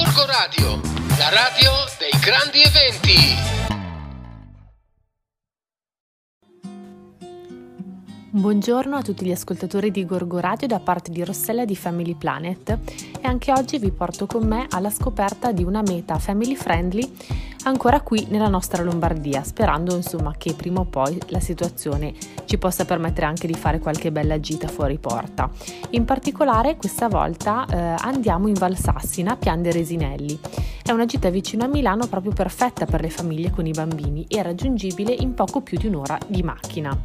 Gorgo Radio, la radio dei grandi eventi. Buongiorno a tutti gli ascoltatori di Gorgo Radio da parte di Rossella di Family Planet, e anche oggi vi porto con me alla scoperta di una meta family friendly ancora qui nella nostra Lombardia, sperando insomma che prima o poi la situazione ci possa permettere anche di fare qualche bella gita fuori porta. In particolare questa volta andiamo in Valsassina, Pian de Resinelli. È una gita vicino a Milano proprio perfetta per le famiglie con i bambini e raggiungibile in poco più di un'ora di macchina.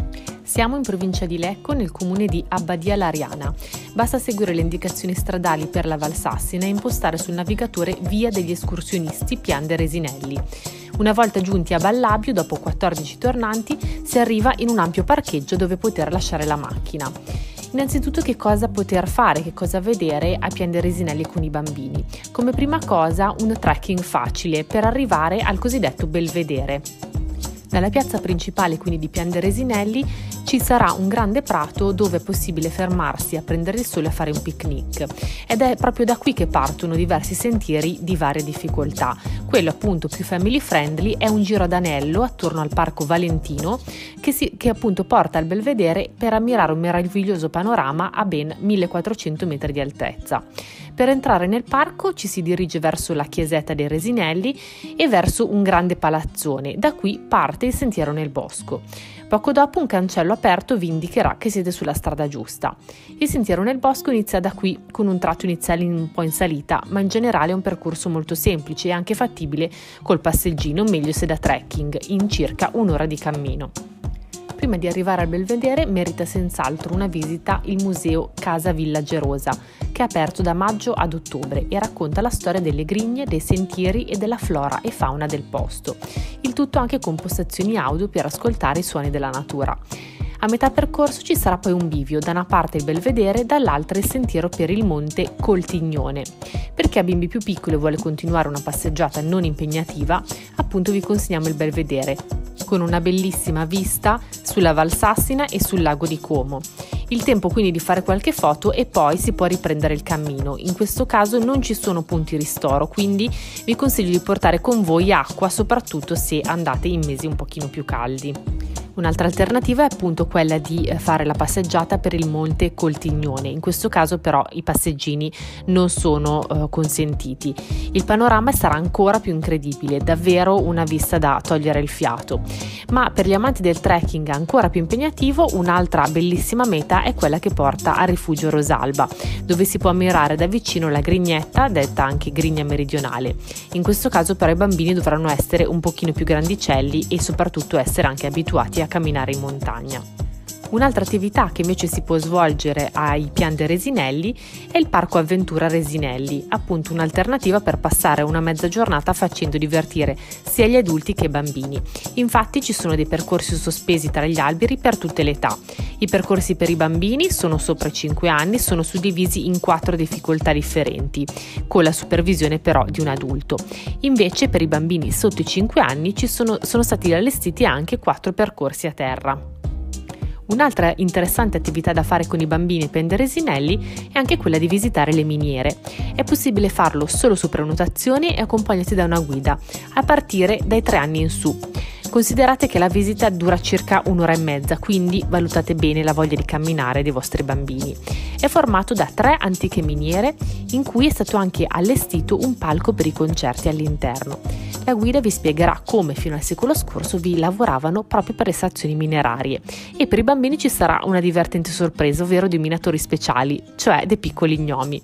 Siamo in provincia di Lecco, nel comune di Abbadia Lariana. Basta seguire le indicazioni stradali per la Valsassina e impostare sul navigatore Via degli escursionisti Pian de Resinelli. Una volta giunti a Ballabio, dopo 14 tornanti, si arriva in un ampio parcheggio dove poter lasciare la macchina. Innanzitutto che cosa poter fare, che cosa vedere a Pian de Resinelli con i bambini? Come prima cosa un trekking facile per arrivare al cosiddetto Belvedere. Dalla piazza principale, quindi di Pian de Resinelli, ci sarà un grande prato dove è possibile fermarsi a prendere il sole e a fare un picnic. Ed è proprio da qui che partono diversi sentieri di varia difficoltà. Quello appunto più family friendly è un giro ad anello attorno al Parco Valentino che appunto porta al Belvedere per ammirare un meraviglioso panorama a ben 1400 metri di altezza. Per entrare nel parco ci si dirige verso la chiesetta dei Resinelli e verso un grande palazzone. Da qui parte il sentiero nel bosco. Poco dopo un cancello aperto vi indicherà che siete sulla strada giusta. Il sentiero nel bosco inizia da qui, con un tratto iniziale un po' in salita, ma in generale è un percorso molto semplice e anche fattibile col passeggino, meglio se da trekking, in circa un'ora di cammino. Prima di arrivare al Belvedere merita senz'altro una visita il museo Casa Villa Gerosa, che è aperto da maggio ad ottobre e racconta la storia delle grigne, dei sentieri e della flora e fauna del posto. Il tutto anche con postazioni audio per ascoltare i suoni della natura. A metà percorso ci sarà poi un bivio, da una parte il Belvedere, dall'altra il sentiero per il monte Coltignone. Per chi ha bimbi più piccoli e vuole continuare una passeggiata non impegnativa, appunto vi consigliamo il Belvedere, con una bellissima vista sulla Valsassina e sul lago di Como. Il tempo quindi di fare qualche foto e poi si può riprendere il cammino. In questo caso non ci sono punti ristoro, quindi vi consiglio di portare con voi acqua, soprattutto se andate in mesi un pochino più caldi. Un'altra alternativa è appunto quella di fare la passeggiata per il monte Coltignone. In questo caso però i passeggini non sono consentiti. Il panorama sarà ancora più incredibile, davvero una vista da togliere il fiato. Ma per gli amanti del trekking ancora più impegnativo, un'altra bellissima meta è quella che porta al rifugio Rosalba, dove si può ammirare da vicino la Grignetta, detta anche Grigna Meridionale. In questo caso però i bambini dovranno essere un pochino più grandicelli e soprattutto essere anche abituati a camminare in montagna. Un'altra attività che invece si può svolgere ai Pian de Resinelli è il Parco Avventura Resinelli, appunto un'alternativa per passare una mezza giornata facendo divertire sia gli adulti che i bambini. Infatti ci sono dei percorsi sospesi tra gli alberi per tutte le età. I percorsi per i bambini sono sopra i 5 anni, sono suddivisi in 4 difficoltà differenti, con la supervisione però di un adulto. Invece per i bambini sotto i 5 anni sono stati allestiti anche 4 percorsi a terra. Un'altra interessante attività da fare con i bambini Pian de Resinelli è anche quella di visitare le miniere. È possibile farlo solo su prenotazione e accompagnati da una guida, a partire dai 3 anni in su. Considerate che la visita dura circa un'ora e mezza, quindi valutate bene la voglia di camminare dei vostri bambini. È formato da 3 antiche miniere in cui è stato anche allestito un palco per i concerti all'interno. La guida vi spiegherà come fino al secolo scorso vi lavoravano proprio per le estrazioni minerarie e per i bambini ci sarà una divertente sorpresa, ovvero dei minatori speciali, cioè dei piccoli gnomi.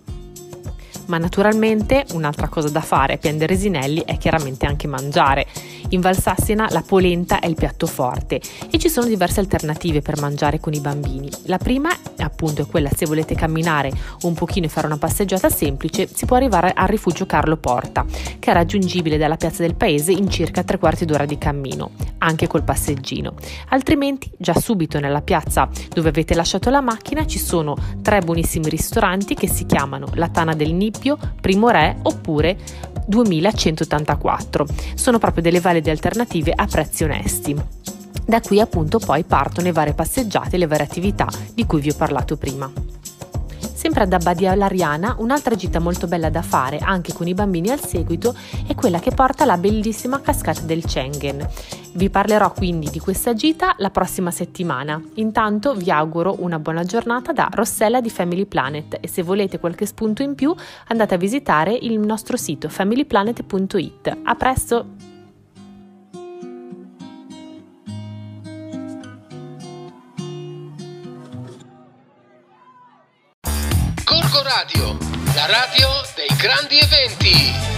Ma naturalmente un'altra cosa da fare a Pian de Resinelli è chiaramente anche mangiare. In Valsassina la polenta è il piatto forte e ci sono diverse alternative per mangiare con i bambini. La prima appunto è quella, se volete camminare un pochino e fare una passeggiata semplice, si può arrivare al rifugio Carlo Porta, che è raggiungibile dalla piazza del paese in circa 3/4 d'ora di cammino, anche col passeggino. Altrimenti già subito nella piazza dove avete lasciato la macchina ci sono 3 buonissimi ristoranti che si chiamano La Tana del Nippio, Primo Re oppure 2184. Sono proprio delle valide alternative a prezzi onesti. Da qui appunto poi partono le varie passeggiate e le varie attività di cui vi ho parlato prima. Sempre ad Abbadia Lariana, un'altra gita molto bella da fare, anche con i bambini al seguito, è quella che porta alla bellissima cascata del Schengen. Vi parlerò quindi di questa gita la prossima settimana. Intanto vi auguro una buona giornata da Rossella di Family Planet e se volete qualche spunto in più andate a visitare il nostro sito familyplanet.it. A presto! Gorgo Radio, la radio dei grandi eventi.